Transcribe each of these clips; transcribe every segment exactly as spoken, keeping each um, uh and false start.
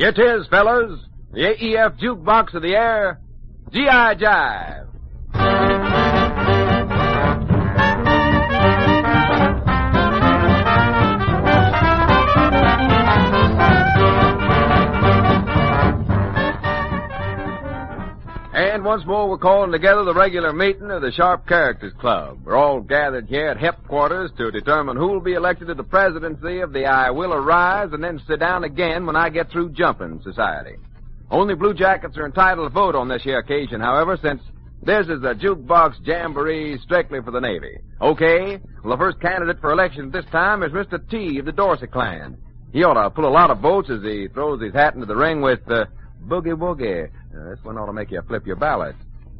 Here 'tis, fellas. The A E F jukebox of the air, G I. Jive. And once more we're calling together the regular meeting of the Sharp Characters Club. We're all gathered here at headquarters to determine who will be elected to the presidency of the I Will Arise and then sit down again when I get through jumping society. Only Blue Jackets are entitled to vote on this here occasion, however, since this is a jukebox jamboree strictly for the Navy. Okay? Well, the first candidate for election this time is Mister T of the Dorsey clan. He ought to pull a lot of votes as he throws his hat into the ring with uh, Boogie Woogie. Uh, this one ought to make you flip your ballot.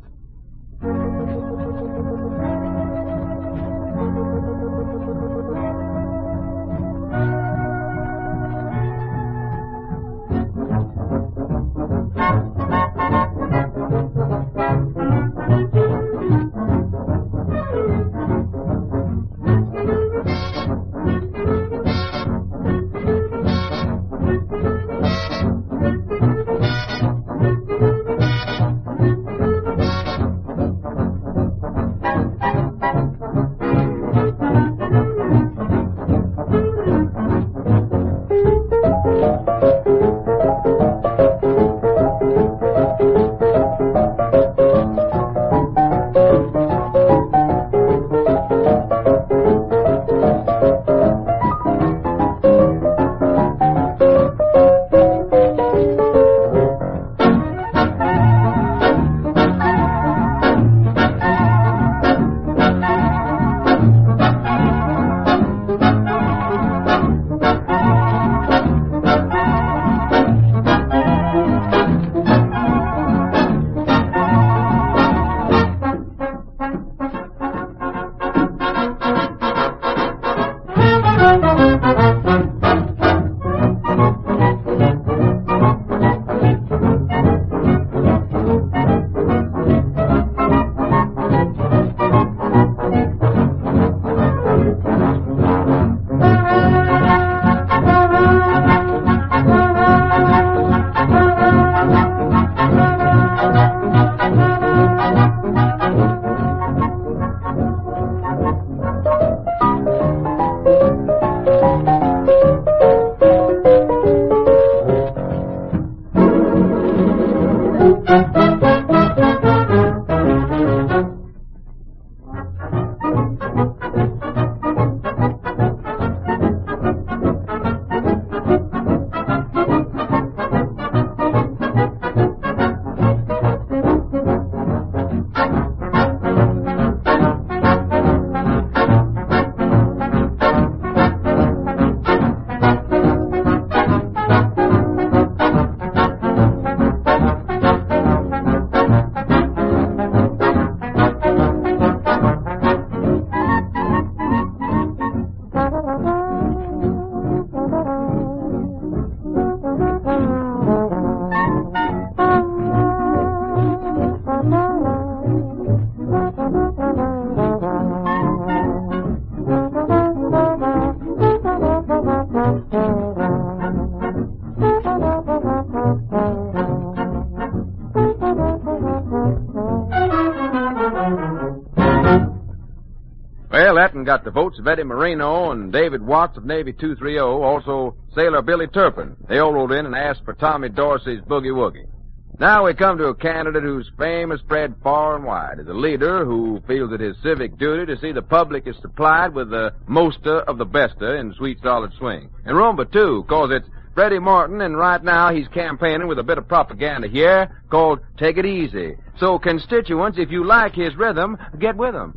Well, Etten got the votes of Eddie Moreno and David Watts of Navy two thirty, also Sailor Billy Turpin. They all rolled in and asked for Tommy Dorsey's Boogie Woogie. Now we come to a candidate whose fame is spread far and wide, as a leader who feels it his civic duty to see the public is supplied with the moster of the bester in sweet solid swing. And rumba, too, cause it's Freddie Martin, and right now he's campaigning with a bit of propaganda here called Take It Easy. So, constituents, if you like his rhythm, get with him.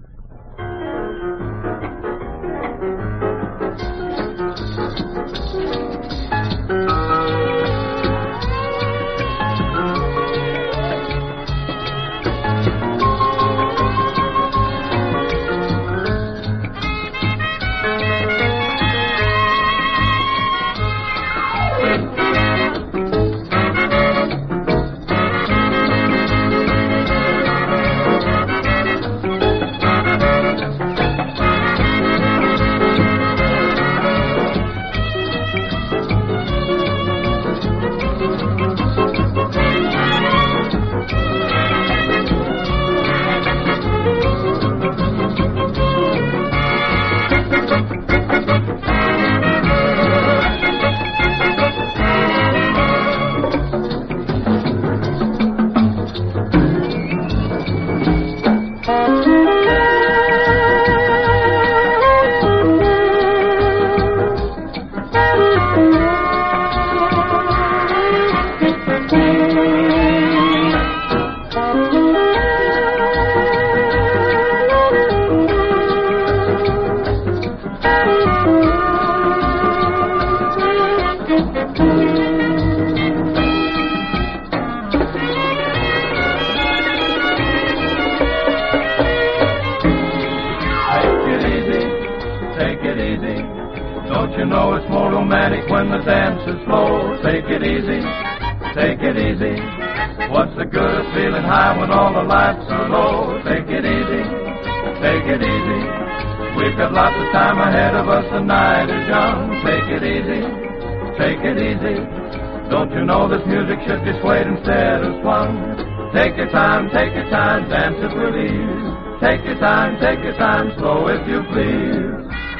is slow. Take it easy, take it easy. What's the good of feeling high when all the lights are low? Take it easy, take it easy. We've got lots of time ahead of us, the night is young. Take it easy, take it easy. Don't you know this music should be swayed instead of swung? Take your time, take your time, dance it with ease. Take your time, take your time, slow if you please.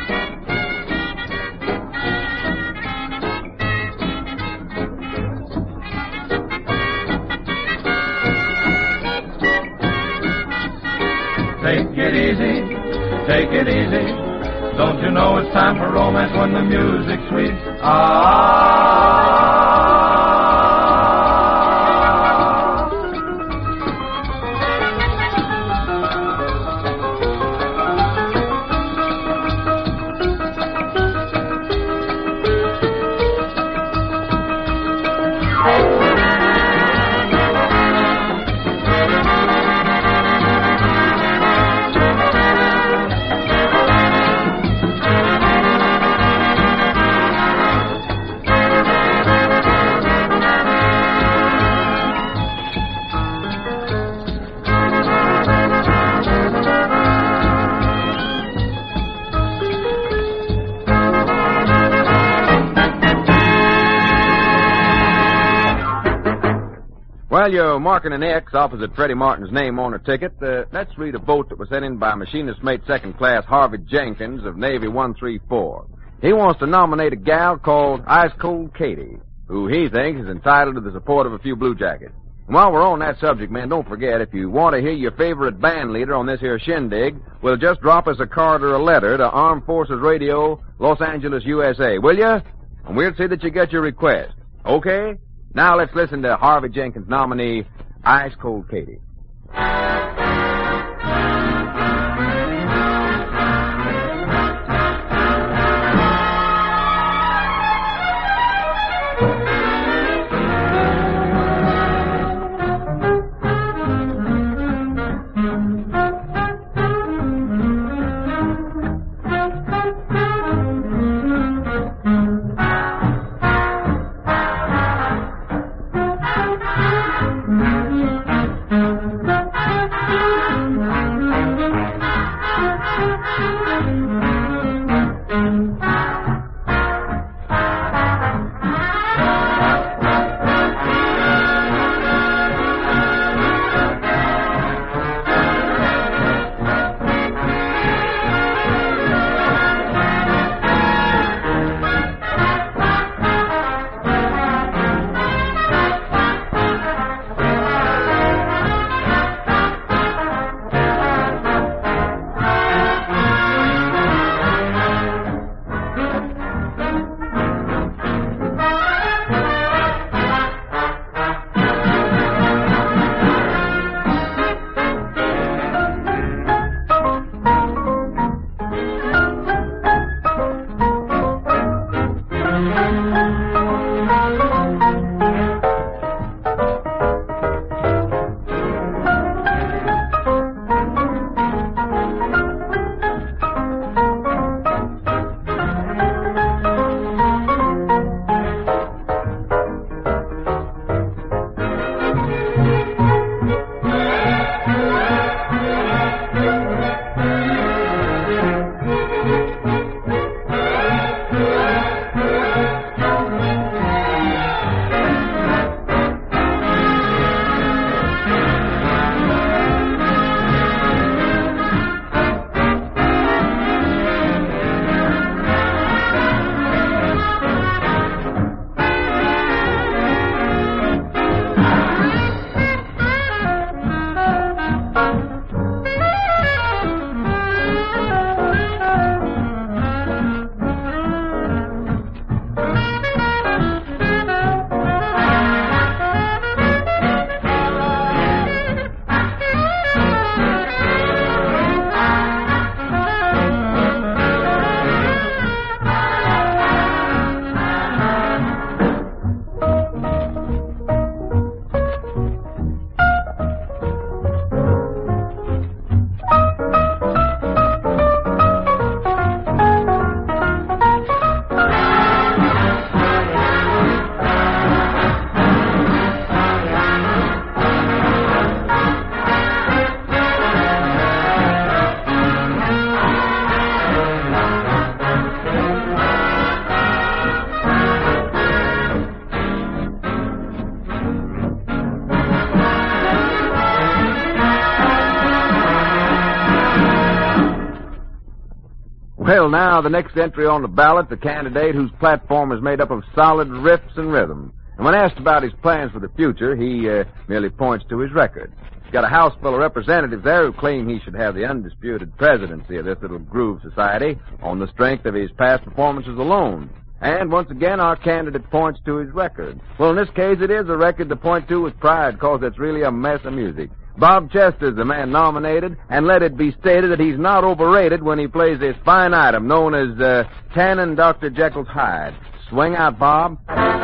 Take it easy, take it easy. Don't you know it's time for romance when the music's sweet? Ah. While you're marking an X opposite Freddie Martin's name on a ticket, uh, let's read a vote that was sent in by machinist mate second class Harvey Jenkins of Navy one three four. He wants to nominate a gal called Ice Cold Katie, who he thinks is entitled to the support of a few Blue Jackets. And while we're on that subject, man, don't forget, if you want to hear your favorite band leader on this here shindig, well, just drop us a card or a letter to Armed Forces Radio, Los Angeles, U S A, will you? And we'll see that you get your request. Okay? Now let's listen to Harvey Jenkins' nominee, Ice Cold Katie. Mm-hmm. Well, now, the next entry on the ballot, the candidate whose platform is made up of solid riffs and rhythm. And when asked about his plans for the future, he uh, merely points to his record. He's got a house full of representatives there who claim he should have the undisputed presidency of this little groove society on the strength of his past performances alone. And once again, our candidate points to his record. Well, in this case, it is a record to point to with pride, because it's really a mess of music. Bob Chester's the man nominated, and let it be stated that he's not overrated when he plays this fine item known as uh, Tannin' Doctor Jekyll's Hide. Swing out, Bob.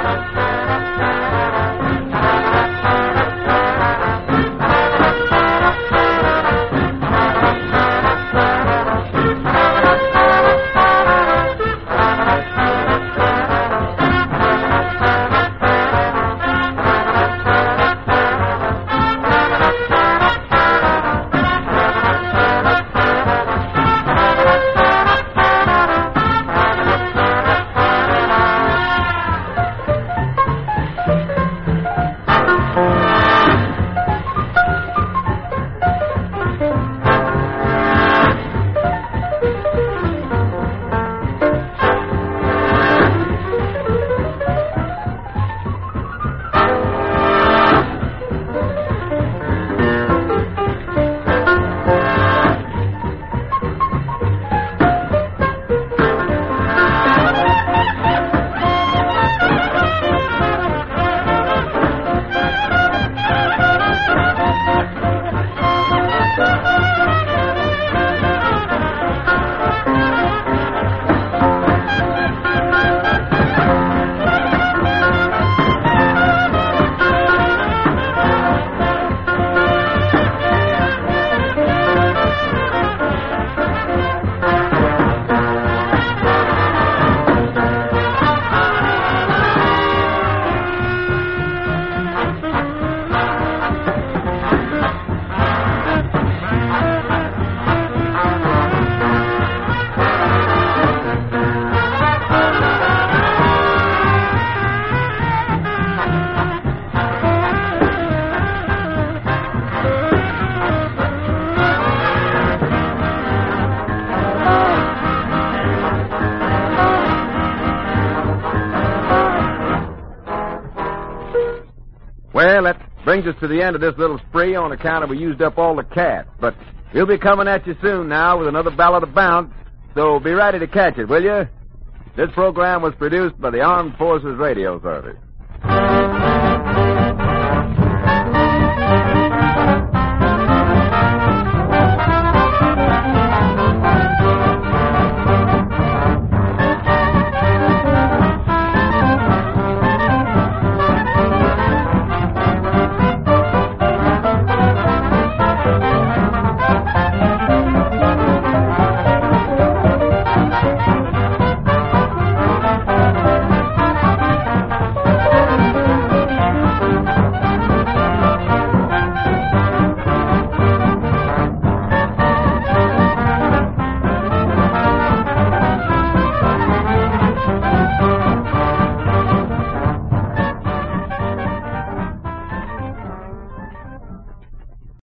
Well, that brings us to the end of this little spree on account of we used up all the cats. But we'll be coming at you soon now with another Ballad of Bounce, so be ready to catch it, will you? This program was produced by the Armed Forces Radio Service.